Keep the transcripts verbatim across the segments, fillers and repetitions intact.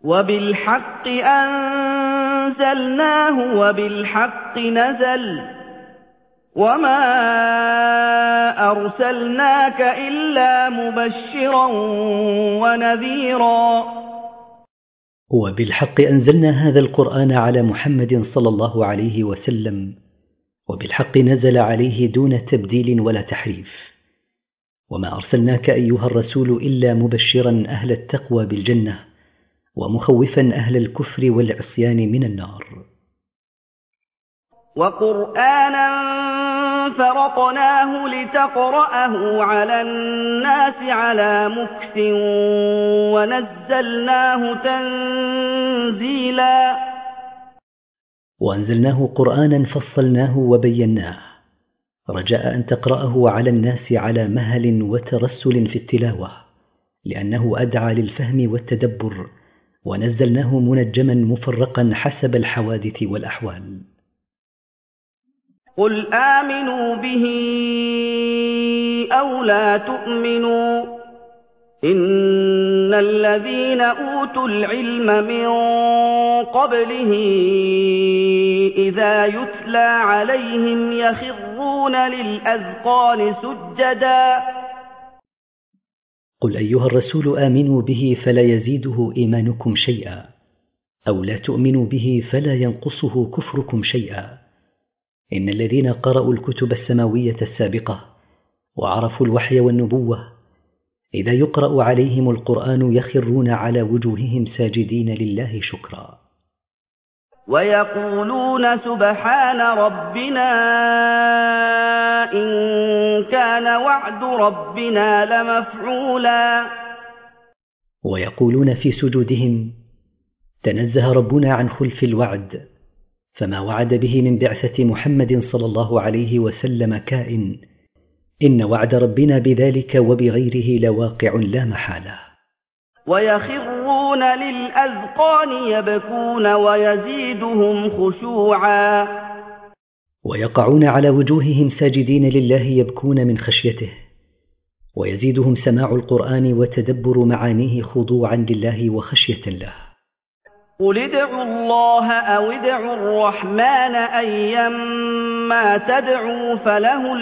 وبالحق أنزلناه وبالحق نزل وما أرسلناك إلا مبشرا ونذيرا. وبالحق أنزلنا هذا القرآن على محمد صلى الله عليه وسلم، وبالحق نزل عليه دون تبديل ولا تحريف. وما أرسلناك أيها الرسول إلا مبشرا أهل التقوى بالجنة، ومخوفا أهل الكفر والعصيان من النار. وقرآنا فرقناه لتقرأه على الناس على مكث ونزلناه تنزيلا. وأنزلناه قرآنا فصلناه وبيناه رجاء أن تقرأه على الناس على مهل وترسل في التلاوة، لأنه أدعى للفهم والتدبر، ونزلناه منجما مفرقا حسب الحوادث والأحوال. قل آمنوا به أو لا تؤمنوا إن الذين أوتوا العلم من قبله إذا يتلى عليهم يخرون للأذقان سجدا. قل أيها الرسول آمنوا به فلا يزيده إيمانكم شيئا، أو لا تؤمنوا به فلا ينقصه كفركم شيئا. إن الذين قرأوا الكتب السماوية السابقة وعرفوا الوحي والنبوة إذا يقرأ عليهم القرآن يخرون على وجوههم ساجدين لله شكرا. ويقولون سبحان ربنا إن كان وعد ربنا لمفعولا. ويقولون في سجودهم تنزه ربنا عن خلف الوعد، فما وعد به من بعثة محمد صلى الله عليه وسلم كائن، إن وعد ربنا بذلك وبغيره لواقع لا محالة. ويخرون للأذقان يبكون ويزيدهم خشوعا. ويقعون على وجوههم ساجدين لله يبكون من خشيته، ويزيدهم سماع القرآن وتدبر معانيه خضوعا لله وخشية له. قل ادعوا الله أو ادعوا الرحمن أيما تدعوا فله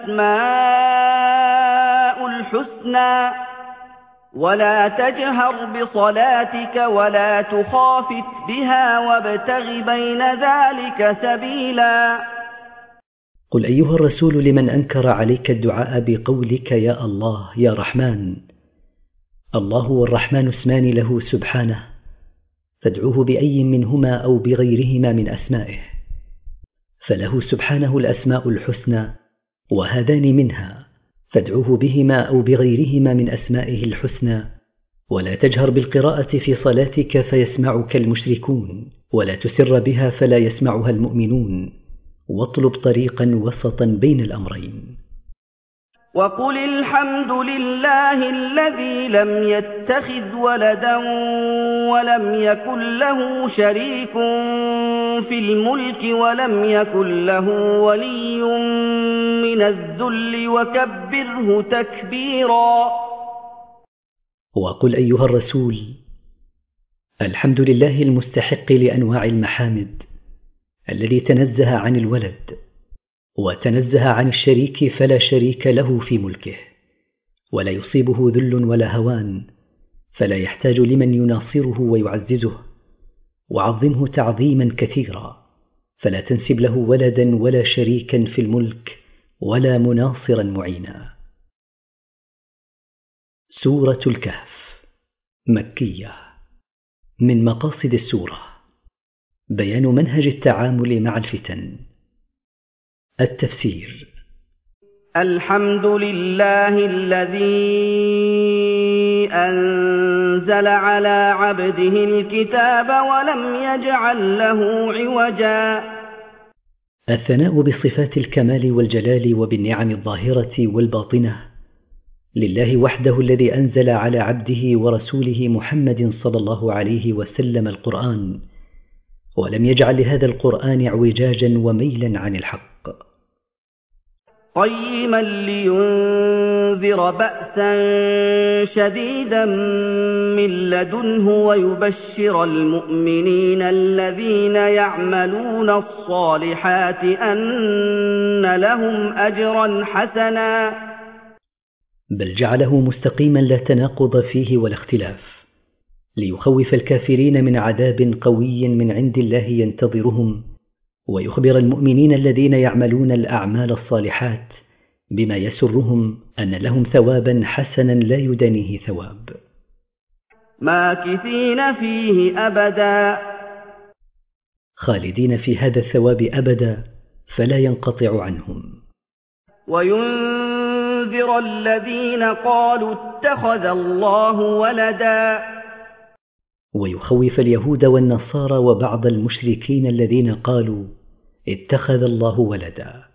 الأسماء الحسنى ولا تجهر بصلاتك ولا تخافت بها وابتغ بين ذلك سبيلا. قل أيها الرسول لمن أنكر عليك الدعاء بقولك يا الله يا رحمن، الله والرحمن اسمان له سبحانه، فادعوه بأي منهما أو بغيرهما من أسمائه، فله سبحانه الأسماء الحسنى وهذان منها، فادعوه بهما أو بغيرهما من أسمائه الحسنى. ولا تجهر بالقراءة في صلاتك فيسمعك المشركون، ولا تسر بها فلا يسمعها المؤمنون، واطلب طريقا وسطا بين الأمرين. وقل الحمد لله الذي لم يتخذ ولدا ولم يكن له شريك في الملك ولم يكن له ولي من الذل وكبره تكبيرا. وقل أيها الرسول الحمد لله المستحق لأنواع المحامد، الذي تنزه عن الولد وتنزه عن الشريك فلا شريك له في ملكه، ولا يصيبه ذل ولا هوان، فلا يحتاج لمن يناصره ويعززه، وعظمه تعظيما كثيرا، فلا تنسب له ولدا ولا شريكا في الملك ولا مناصرا معينا. سورة الكهف مكية. من مقاصد السورة بيان منهج التعامل مع الفتن. التفسير: الحمد لله الذي أنزل على عبده الكتاب ولم يجعل له عوجا. الثناء بصفات الكمال والجلال وبالنعم الظاهرة والباطنة لله وحده، الذي أنزل على عبده ورسوله محمد صلى الله عليه وسلم القرآن، ولم يجعل لهذا القرآن اعوجاجا وميلا عن الحق. قيما لينذر بأسا شديدا من لدنه ويبشر المؤمنين الذين يعملون الصالحات أن لهم أجرا حسنا. بل جعله مستقيما لا تناقض فيه ولا اختلاف، ليخوف الكافرين من عذاب قوي من عند الله ينتظرهم، ويخبر المؤمنين الذين يعملون الأعمال الصالحات بما يسرهم أن لهم ثوابا حسنا لا يدانيه ثواب. ماكثين فيه أبدا، خالدين في هذا الثواب أبدا فلا ينقطع عنهم. وينذر الذين قالوا اتخذ الله ولدا، ويخوف اليهود والنصارى وبعض المشركين الذين قالوا اتخذ الله ولدا.